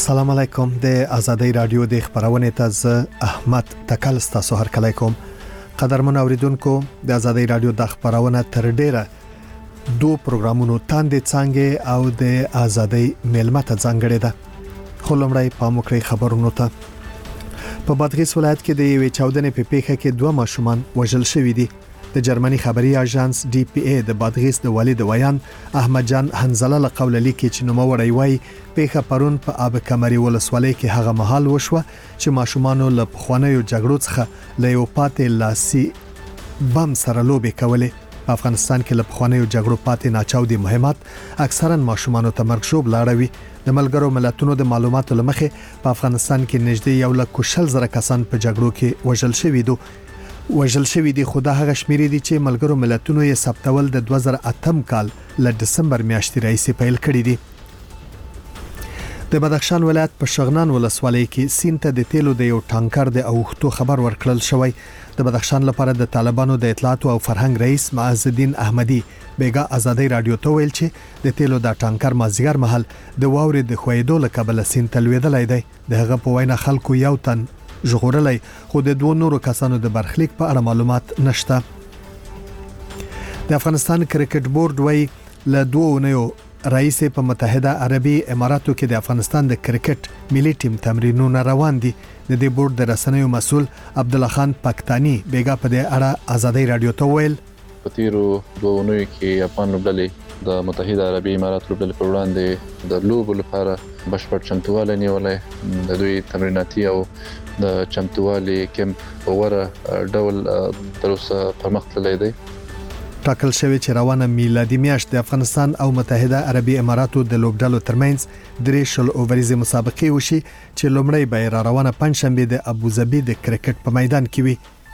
السلام علیکم د آزادۍ رادیو د خبرونه تازه احمد تکل تاسو هر کله کوم قدرمن اوریدونکو د آزادۍ رادیو د خبرونه تر ډیره دو پروګرامونو تاندې څنګه او د آزادۍ ملمت ځانګړي ده خلمړی پاموکړی خبرونو ته په بادغیس ولایت کې د یوې چاودنې په پیښه کې دوه ماشومان وژل شوي دي د جرمني خبري اژانس ډي پی ای د بادغیس د والد ویان احمد جان حنزله له قول لیکي چې نو وړي وای پیښه پرون په آب کمري ولسوالۍ کې هغه محل وشوه چې ماشومانو له پخوانیو جګړو څخه له یو پاتې لاسي بم سره لوبي کولې په افغانستان کې له پخوانیو جګړو پاتې ناچاودي مهمات اکثرا ماشومانو ته مرګشوب لاړوي د ملګرو ملتونو د معلوماتو لمخې په افغانستان کې نږدې 1,40,000 کسان په جګړو کې وژل شوي دي خو دا هغه شمیرې دي چې ملګرو ملتونو یې ثبتول د 2008 کال ل دسمبر میاشتې راځي پیل کړی دي د بدخشان ولایت په شغنان ولسوالۍ کې سینته د تیلو د یو ټانکر د اوختو خبر ورکړل شوی د بدخشان لپاره د طالبانو د اطلاعات او فرهنګ رئیس معز الدین احمدی بیګا آزادۍ رادیو ته ویل چې د تیلو د ټانکر مازیګر محل د واورې د خویدو له کبله سینته لویدلای دی دغه په وینا خلکو یو تن ژغورلای خو د دوه نورو کسانو د برخلیک په اړه معلومات نشته د افغانستان کرکټ بورډ وایي له دوه نوو رئیس په متحده عربي اماراتو کې د افغانستان د کرکټ ملي ټیم تمرینونه روان دي د دې بورډ د رسنیو مسول عبد الله خان پاکستاني بیګا په دې اړه آزادۍ رادیو ته ویل په تیرو دوه نوو کې افغان لوبډلې د متحده عربي امارات لوبډلې پر وړاندې د لوبو لپاره بشپړ چمتووالی نیولې د دوی تمریناتي او د چمتووالي کمپ وره ډول تروسه پرمخ تللی دی ټاکل شوی چې روانه میلادي میاشت د افغانستان او متحده عربي اماراتو د لوبډلو ترمنځ درې شل اووريزي مسابقې وشي چې لومړی به روانه پنځشنبه د ابوظبي د کرکټ په میدان کې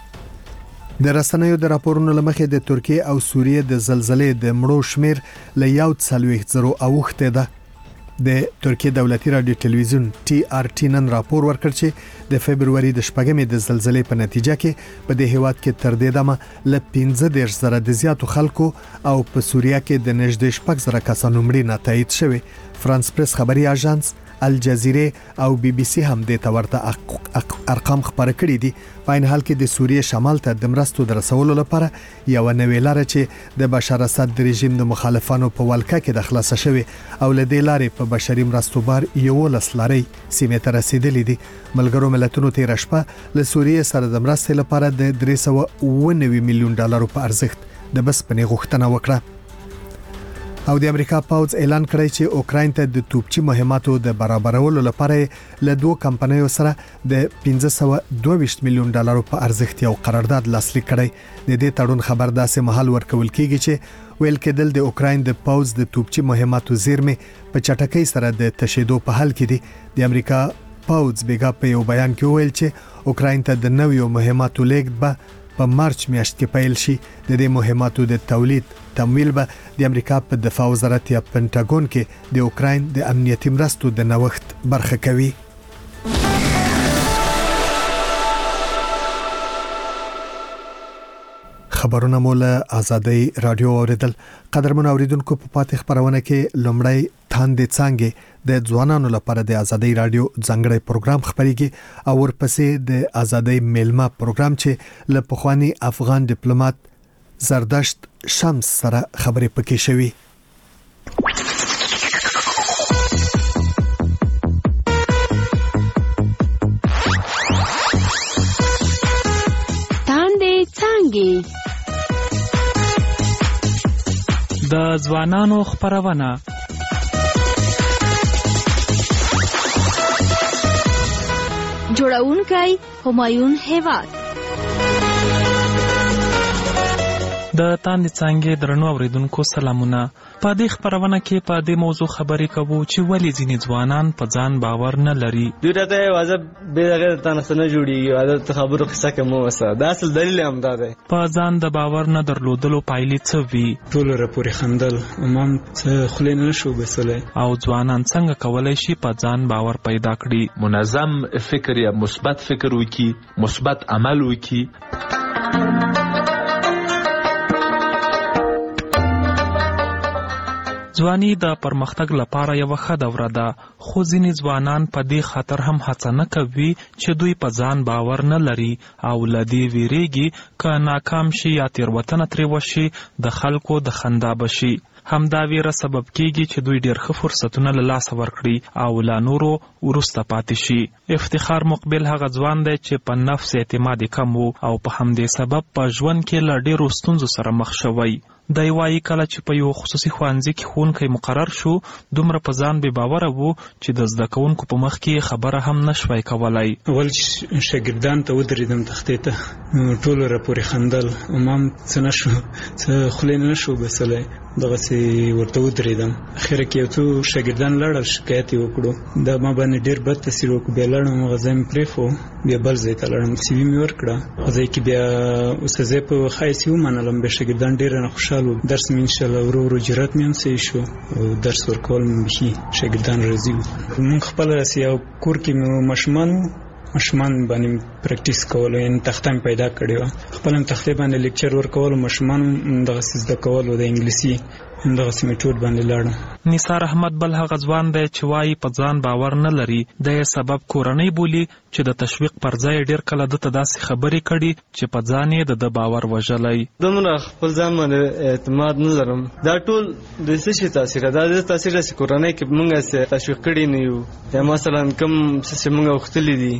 وي د رسنیو د راپورونو لمخې د ترکیه او سوریه د زلزلې د مړو شمیر له 1,000 اوخته ده د ترکیه دولتي رادیو ټلویزیون ټي آر ټي نن راپور ورکړ چې د فبرवरी د شپږمې د زلزلې په نتیجه کې په دې هیواد کې تر دې دمه ل 15,000 د زیاتو خلکو او په سوریه کې د نږدې 6,000 کسانو مړینه تایید شوه فرانس پریس خبري اژانس الجزیره او بي بي سي هم د تورته ارقام خبره کړې دي په ان حال کې د سوریه شمال ته د مرستو درسولو لپاره یو نوې لار چې د بشار اسد د رژیم د مخالفانو په ولکه کې د خلاص شوی او له دې لارې په بشري مرستو بار یو لسلاري سیمه ته رسیدلې دي ملګرو ملتونو تیر شپه له سوریه سره د مرستې لپاره د 390 میلیون ډالر په ارزښت د بس پنې غوښتنه وکړه او د امریکا پاوز اعلان کړی چې اوکراین ته د توپچی مهماتو د برابرولو لپاره له دوه کمپنیو سره د 522 میلیون ډالر په ارزښت یو قرارداد لاسلیک کړی د دې تړون خبر داسې محل ورکول کیږي چې ویل کېدل د اوکراین د پاوز د توپچی مهماتو زیرمه په چټکۍ سره د تشیدو په حال کې دي د امریکا پاوز بیګا په یو بیان کې ویل چې اوکراین ته د نویو مهماتو لیږد به په مارچ میاشت کې پیل شي د دې مهماتو د تولید تمویل به د امریکا په دفاع وزارت یا پنټاګون کې د اوکراین د امنیتي مرستو د نوښت برخه کوي خبرونه مول آزادۍ رادیو اوریدل قدرمن اوریدونکو په پاتې خبرونه کې لومړی تاندې څنګه د ځوانانو لپاره د آزادۍ رادیو ځانګړی پروګرام خبريږي او ورپسې د آزادۍ میلمه پروګرام چې له پخوانی افغان ډیپلوماټ زردشت شمس سره خبرې پکې شوي تاندې څنګه د ځوانانو خبرونه جوړونکي همایون هیواد د تاندې څنګه درنو اوریدونکو سلامونه په دې خبرونه کې په دې موضوع خبرې کوو چې ولې ځینې ځوانان په ځان باور نه لري دوی راته واځه به دغه تاسو نه جوړیږي عادت خبرو قصه کوم وسه دا اصل دلیل هم دا دی په ځان د باور نه درلودلو پایلې څه وي ټول راپورې خندل امام څه خلین نه شو بسله او ځوانان څنګه کولای شي په ځان باور پیدا کړي منظم فکر یا مثبت فکر وکړي مثبت عمل وکړي ځواني د پرمختګ لپاره یو ښه دوره ده، خو ځینې ځوانان په دې خاطر هم هڅه نه کوي چې دوی په ځان باور نه لري او له دې ویریږي که ناکام شي یا تېروتنه ترې وشي د خلکو د خندا بشي. همدا ویره سبب کیږي چې دوی ډېر ښه فرصتونه له لاسه ورکړي او لا نورو وروسته پاتې شي. افتخار مقبل هغه ځوان دی چې په نفس اعتماد کم و او په همدې سبب په ژوند کې له ډېرو ستونزو سره مخ شوی. دی وایي کله چې په یو خصوصي ښوونځي کې ښوونکی مقرر شو، دومره په ځان بې باوره و چې د زده کوونکو په مخ کې خبره هم نشوی کولی. اول شاګردان ته ودرېدم تختې ته، ټولو راپورې خندل، ما هم څه نه شو، څه خولې نه شو بسلی، دغسې ورته ودرېدم. اخره کې یو څو شاګردان لاړل، شکایت یې وکړو، دا ما باندې ډېر بد تاثیر وکړو. بیا لاړم هغه ځای مې پرېښو، بیا بل ځای ته لاړم، CV مې ورکړه. هغه ځای کې بیا استاذۍ په ښه حیث یې ومنلم، بیا شاګردان ډېر رانه خوشحال و. درس مې انشاءالله ورو ورو جرات مې هم صحیح شو او درس ورکول مې بیخي شاګردان راضي وو. مونږ خپله راسې یو کور کې مو ماشومان باندې پریکټیس کولو، یعنې تخته مې پیدا کړې وه، خپله مې تختې باندې لیکچر ورکولو، ماشومان دغسې زده کولو د انګلیسي همدغسې میټود باندې لاړم. نثار احمد بل هغه ځوان دی چې وایي په ځان باور نه لري. د یې سبب کورنۍ بولي چې د تشویق پر ځای ډېر کله ده ته داسې خبرې کړي چې په ځان یې د باور وژلی. دومره خپل ځان باندې اعتماد نه لرم. دا ټول د څه شي تاثیر ده؟ دا تاثیر ده چې کورنۍ کې موږ تشویق کړي نه یو، یا مثلا کوم څه چې موږ غوښتلي دي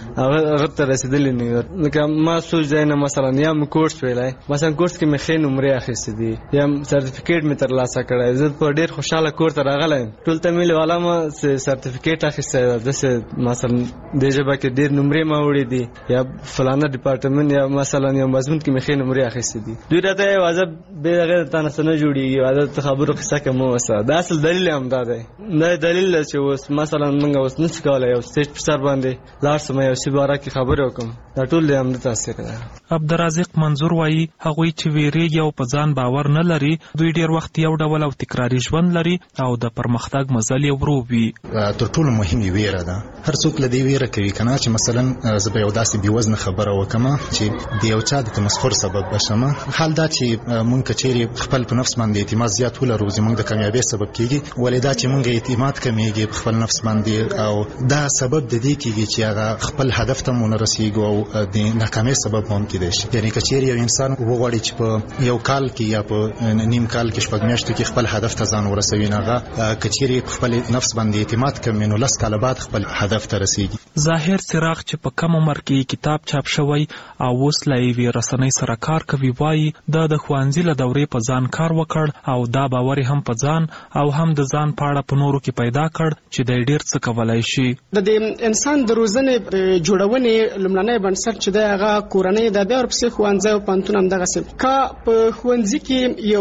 هغه ته رسېدلي نه یو. لکه ما سوچ ځای نه مثلا یا مې کورس ویلی، مثلا کورس کې مې ښې نمرې اخیستې دي یا سرټیفیکیټ مې ترلاسه کړی، زه په ډېر خوشحاله کور ته راغلی یم. ټول ته مې والا ما سرټیفیکیټ اخیستی ده، داسې مثلا دې ژبه کې ډېر نمرې ما وړي دي یا فلانه ډپارټمنټ یا مثلا یو مضمون کې مې ښې نمرې اخیستې دي. دوی راته یې واضح بې هغې د تا نه څه نه جوړېږي، واضح د خبرو قصه کې مه اوسه. دا اصل دلیل هم دا دی، دا دلیل ده چې اوس مثلا موږ اوس نشو کولی یو سټیج په سر باندې لاړ شم یو شي باره کې خبرې وکړم. دا ټول د همدې تاثیر ده. عبدالرازق منظور وایي هغوی چې ویریږي او په ځان باور نه لري، دوی ډېر وخت یو ډول او تکراري ژوند لري او د پرمختګ مزل یې ورو وي. تر ټولو مهمه ویره ده. هر څوک له دې ویره کوي کنه چې مثلا زه به یو داسې بې وزنه خبره وکړم چې د یو چا د تمسخر سبب بشم. حال دا چې مونږ کچېرې خپل په نفس باندې اعتماد زیات ولرو، زموږ د کامیابۍ سبب کیږي، ولې دا چې مونږ اعتماد کمیږي په خپل نفس باندې او دا سبب د دې کیږي چې هغه خپل هدف ته مونږ رسیږو او د ناکامۍ سبب هم کېدای شي. یعنې کچېرې یو انسان وغواړي چې په یو کال کې یا په نیم کال کې شپږ میاشتو کې خپل هدف ته ځان ورسوي، نه هغه کچېرې په خپل نفس باندې اعتماد کمي نو 10 کاله بعد خپل هدف ته رسیږي. ظاهر څراغ چې په کم عمر کې کتاب چاپ شوی او اوس له یوې رسنۍ سره کار کوي وایي د ښوونځي له دورې په ځان کار وکړ او دا باور هم په ځان او هم د ځان په اړه په نورو کې پیدا کړ چې دی ډېر څه کولی شي. د انسان د روزنې جوړونې لومړنی بنسټ چې دی هغه کورنۍ ده، بیا ورپسې ښوونځی او پوهنتون همدغسې. که په ښوونځي کې یو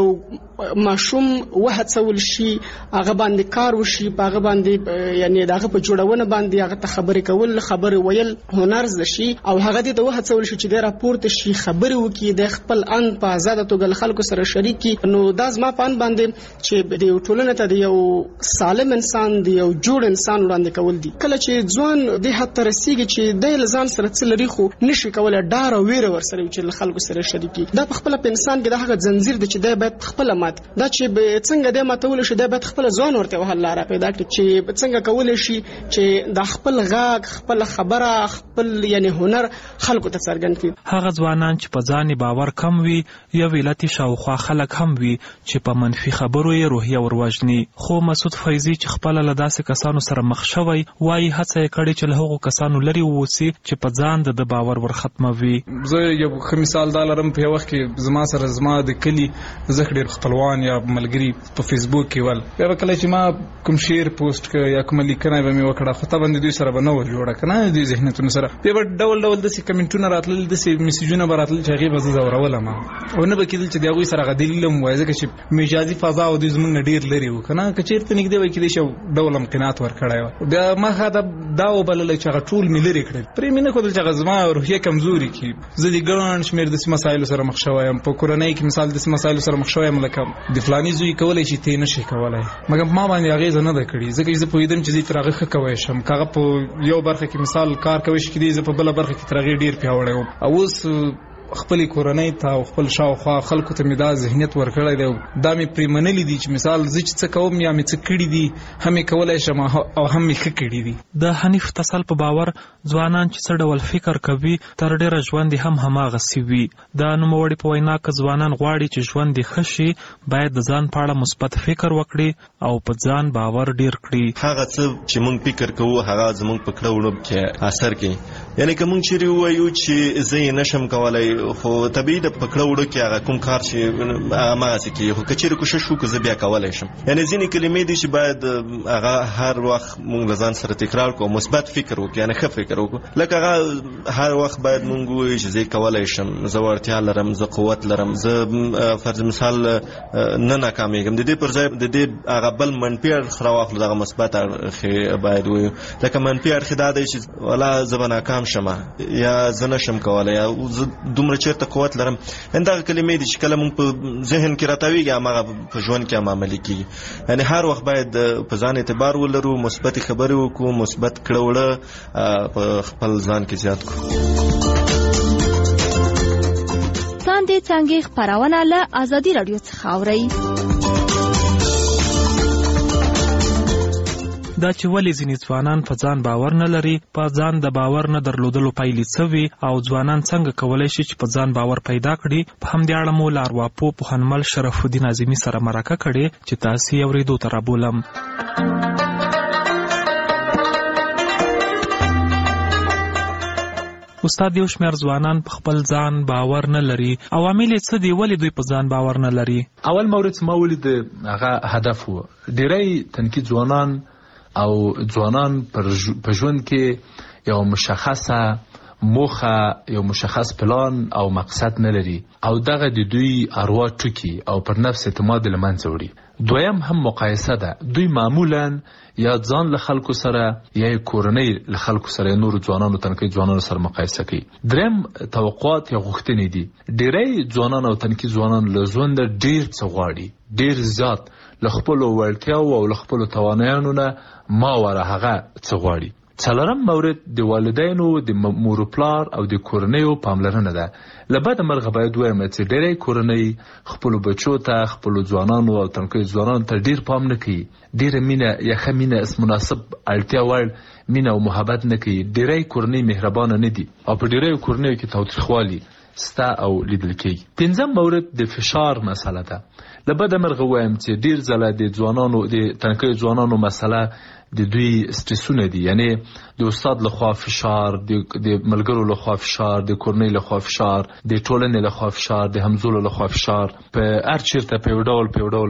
ماشوم وهڅول شي، هغه باندې کار وشي، په هغه باندې یعنې د هغه په جوړونه باندې هغه ته خبرې کول، خبرې ویل هنر زده شي او هغه دې ته وهڅول شي چې دی راپورته شي، خبرې وکړي، د خپل ان په ازاده توګه له خلکو سره شریک کړي. نو دا زما په ان باندې چې د یو ټولنې ته د یو سالم انسان، د یو جوړ انسان وړاندې کول دي. کله چې ځوان دې حد ته رسېږي چې دی له ځان سره څه لري خو نشي کولی ډار او ویره ورسره وي چې له خلکو سره شریک کړي، دا په خپله په انسان کې د هغه ځنځیر دی چې دی باید خپله دا چې څنګه د ماتول شي، دا باید خپل ځان ورته وهل لاره پیدا کړي چې څنګه کولای شي چې د خپل غږ، خپل خبره، خپل یعنی هنر خلکو ته څرګند کړي. هغه ځوانان چې په ځان باور کم وي یا ویلتي شاوخوا خلک هم وي چې په منفي خبرو یې روحیه وروژني. خو مسعود فیضي چې خپله له داسې کسانو سره مخ شوی وایي هڅه یې کړې چې له هغو کسانو لرې واوسي چې په ځان د باور ورختموي. زه یو ښه مثال دا لرم، په یو وخت کې زما سره زما د کلي زه ډېر خپلوان یا ملګري په فیسبوک کې ول، بیا به کله چې ما کوم شعر پوسټ کړ یا کومه لیکنه به مې وکړه خو ته باندې دوی سره به نه وه جوړه که نه دوی ذهنیتونو سره، بیا به ډول ډول داسې کمنټونه راتلل، داسې میسیجونه به راتلل چې هغې به زه ځورولم او نه به کېدل چې د هغوی سره هغه دلیل هم وایي، ځکه چې مجازي فضا او دوی زموږ نه ډېر لرې وو که نه، که چېرته نږدې وای کېدای شي یو ډول هم قناعت ورکړی وه. بیا ما دا وبللی چې هغه ټول مې لرې کړل، پرې مې نه ښودل چې هغه زما روحیه کمزوري کړي. زه د ګڼ شمېر داسې مسایلو سره مخ شوی یم، په کورنۍ کې مثال داسې مسایلو سره مخ شوی یم لکه د فلاني زوی کولی شي ته نه شي کولی، مګر ما باندې اغېزه نه ده کړې، ځکه چې زه پوهېدم چې زه تر هغه ښه کوی شم. که هغه په یو برخه کې مثال کار کوی شي کېدای زه په بله برخه کې تر هغې ډېر پیاوړی وم. او اوس خپل کورنۍ ته او خپل شاوخوا خلکو ته مې دا ذهنیت ورکړی دی دا مې پرې منلي دي چې مثال زه چې څه کوم یا مې څه کړي دي هم یې کولی شم او هم مې ښه کړي دي. د حنیف تسل په باور ځوانان چې څه ډول فکر کوي تر ډیره ژوند یې هم هماغسې وي. د نوموړي په وینا که ځوانان غواړي چې ژوند یې ښه شي باید د ځان په اړه مثبت فکر وکړي او په ځان باور ډیر کړي. هغه څه چې موږ فکر کوو هغه زموږ په کړه وړو کې اثر کوي. یعنی که موږ چیرې ووایو چې زه یې نشم کولی خو طبیعي د په کړه وړو کې هغه کوم کار چې هماغسې کېږي خو که چیرې کوشش وکړو زه بیا کولی شم. یعنی ځینې کلمې دي چې باید هغه هر وخت موږ له ځان سره تکرار کړو مثبت فکر وکړو یعنی ښه فکر وکړو. لکه هغه هر وخت باید موږ ووایو چې زه یې کولی شم زه وړتیا لرم زه قوت لرم زه فرض مثال نه ناکامیږم. د دې پر ځای د دې هغه بل منفي اړخ راواخلو دغه مثبت اړخ باید ووایو. لکه منفي اړخ دا دی چې ولا زه به ناکام شم یا زه نشم کولی یا زه دومره چېرته قوت لرم. دغه کلمې دي چې کله موږ په ذهن کې راتاویږي هماغه په ژوند کې هم عملي کېږي. یعنې هر وخت باید په ځان اعتبار ولرو مثبتې خبرې وکړو مثبت کړه وړه په خپل ځان کې زیات کړو. څاندې څانګې خپرونه له ازادي راډیو څخه اورئ. دا چې ولې ځینې ځوانان په ځان باور نه لري په ځان د باور نه درلودلو پایلې څه وي او ځوانان څنګه کولی شي چې په ځان باور پیدا کړي په همدې اړه مو له ارواپوه پوهنمل شرف الدین اعظمي سره مرکه کړې چې تاسې یې اورېدو ته رابولم. استاد یو شمېر ځوانان په خپل ځان باور نه لري عوامل یې څه دي ولې دوی په ځان باور نه لري؟ اول مورد ما ولید هغه هدف و. ډېری تنکي ځوانان او ځوانان په ژوند کې یو مشخصه موخه یو مشخص پلان او مقصد نه لري او دغه د دوی اروا ټوکي او پر نفس اعتماد له منځه وړي. دویم هم مقایسه ده. دوی معمولا یا ځان له خلکو سره یا کورنۍ له خلکو سره نور ځوانانو تنکي ځوانانو سره مقایسه کوي. دریم توقعات یا غوښتنې دي. ډېری ځوانان او تنکي ځوانان له ژونده ډېر څه غواړي ډېر زیات له خپلو وړتیاو او له خپلو توانایانو نه ماوره هغه څه غواړي. څلورم مورد د والدینو د مور و پلار او د کورنیو پاملرنه ده. له بده مرغه باید ووایم چې ډېری کورنۍ خپلو بچو ته خپلو ځوانانو او تنکیو ځوانانو ته ډېر پام نه کوي. ډېره مینه یا ښه مینه مناسب اړتیا وړ مینه او محبت نه کوي. ډېری کورنۍ مهربانه نه دي او په ډېریو کورنیو کې تاوتریخوالي ستا او لیدل کېږي. پنځم مورد د فشار مسله ده. له بده مرغه ووایم چې ډېر ځله د ځوانانو د تنکیو ځوانانو مسله د دوی سټرسونه دي. یعنی د استاد لخوا فشار د ملګرو لخوا فشار د کورنۍ لخوا فشار د ټولنې لخوا فشار د همزولو لخوا فشار په هر چیرته په یو ډول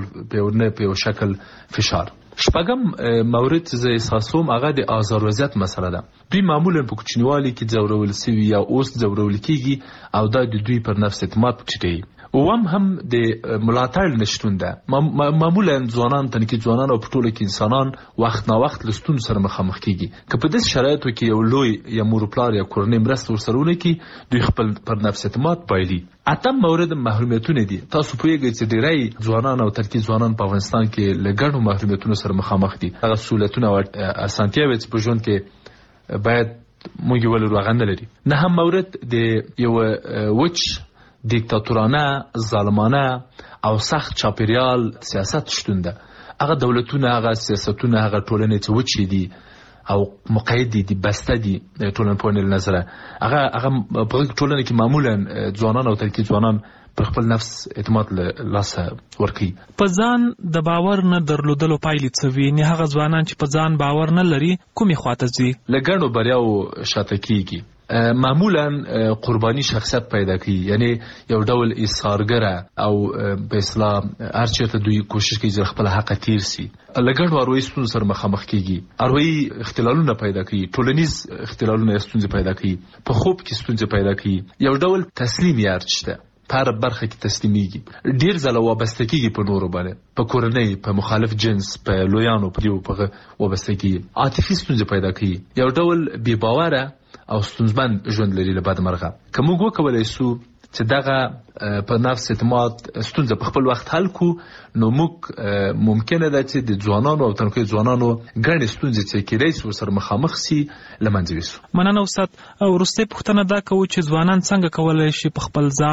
په یو شکل فشار. شپږم مورد زه احساسوم هغه د آزار وضعیت مسله ده. دوی معمولا په کوچنیوالي کې ځورول سوي یا اوس ځورول کېږي او دا د دوی پر نفس اعتماد ټیټوي. اوم هم د ملاتړ نشتون ده. معمولا ځوانان تنکي ځوانان او په ټوله کې انسانان وخت نا وخت له ستونزو سره مخامخ کېږي. که په داسې شرایطو کې یو لوی یا مور پلار یا کورنۍ مرسته ورسره ونه کړي دوی خپل پر نفس اعتماد بایلي. اتم مورد محرومیتونه دي. تاسو پوهیږئ چې ډېری ځوانان او تنکي ځوانان په افغانستان کې له ګڼو محرومیتونو سره مخامخ دي. هغه سهولتونه او اسانتیاوې چې په ژوند کې باید موږ یې ولرو هغه نه لري. نهم مورد د یو وچ دیکتاتورانه ظالمانه او سخت چاپیریال سیاست شتون ده. هغه دولتونه هغه سیاستونه هغه ټولنې چې وچې دي او مقید دي بسته دي ټولنپوهنې له نظره هغه په ټولنه کې معمولا ځوانان او تنکي ځوانان پر خپل نفس اعتماد له لاسه ورکوي. په ځان د باور نه درلودلو پایلې څه وي؟ نه هغه ځوانان چې په ځان باور نه لري کومې خواته ځي؟ له ګڼو بریاو شاته کېږي. معمولا قربانی شخصیت پیدا کوي. یعنی یو ډول ایثارګره او په اصطلاح هر چېرته دوی کوشش کوي چې خپل حق تیر سي. له ګڼو اروايي ستونزو سره مخامخ کېږي. اروايي اختلالونه پیدا کوي. ټولنیز اختلالونه ستونزې پیدا کوي. په خوب کې ستونزې پیدا کوي. یو ډول تسلیم یار شته په هر برخه کې تسلیمیږي. ډېر ځله وابسته کېږي په نورو باندې په کورنۍ په مخالف جنس په لویانو په دیو په وابسته کېږي. عاطفي ستونزې پیدا کوي. یو ډول بې باوره او ستونزمن ژوند لري له بده مرغه. که موږ وکولی سو چې دغه په نفس اعتماد ستونزه په خپل وخت حل کو نو موږ ممکنه ده چې د ځوانانو او تنکي ځوانانو ګڼې ستونزې چې کېدای شي ورسره مخامخ سي له منځه یوسو. مننه استاد. او وروستۍ پوښتنه دا کوو چې ځوانان څنګه کولی شي په خپل ځان